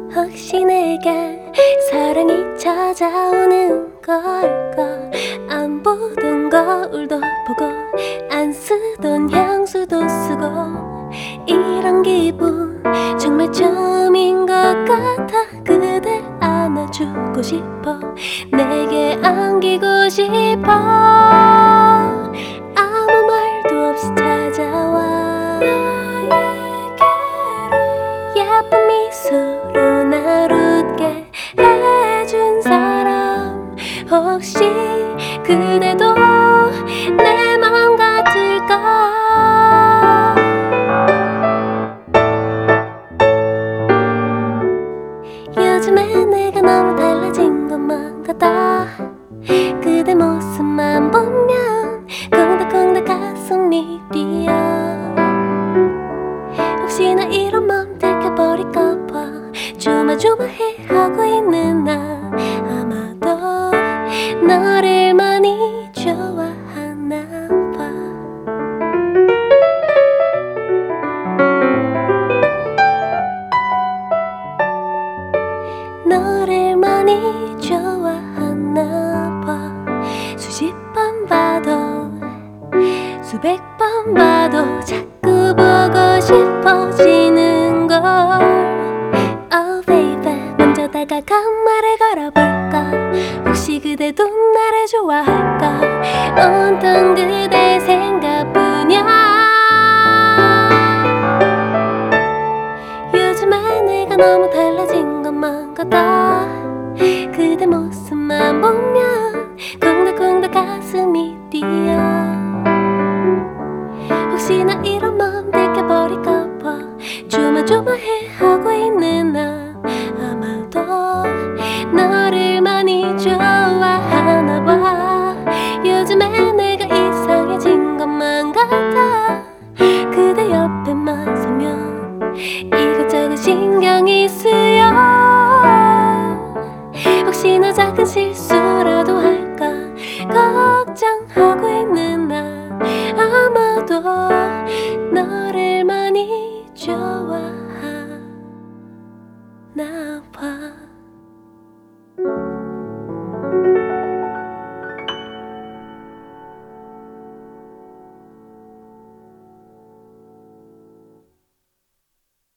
혹시 내게 사랑이 찾아오는 걸까? 안 보던 거울도 보고 안 쓰던 향수도 쓰고 이런 기분 정말 처음인 것 같아. 그댈 안아주고 싶어, 내게 안기고 싶어. 아무 말도 없이 찾아와 예쁜 미소로 날 웃게 해준 사람, 혹시 그대도 내 맘 같을까? 요즘에 내가 너무 달라진 것만 같아. 그대 모습만 보면 콩닥콩닥 가슴이 뛰어. 혹시나 이런 맘 들켜버릴까봐 조마조마해 하고 있는 나, 아마도 너를 많이 좋아하나봐. 너를 많이 좋아하나봐. 수십 번 봐도 수백 번 봐도 자꾸 보고 싶어지는 걸. Oh baby, 먼저 다가가 말을 걸어볼까? 혹시 그대도 나를 좋아할까? 온통 그대 생각뿐이야. 요즘에 내가 너무 달라진 것만 같아. 그대 모습만 보면 콩닥콩닥 가슴이 뛰어. 혹시나 이런 맘 들켜버릴까봐 조마조마해 하고 있는 나, 아마도 너를 많이 좋아하나봐. 요즘에 내가 이상해진 것만 같아. 그대 옆에만 서면 이것저것 신경이 쓰여. 혹시나 작은 실수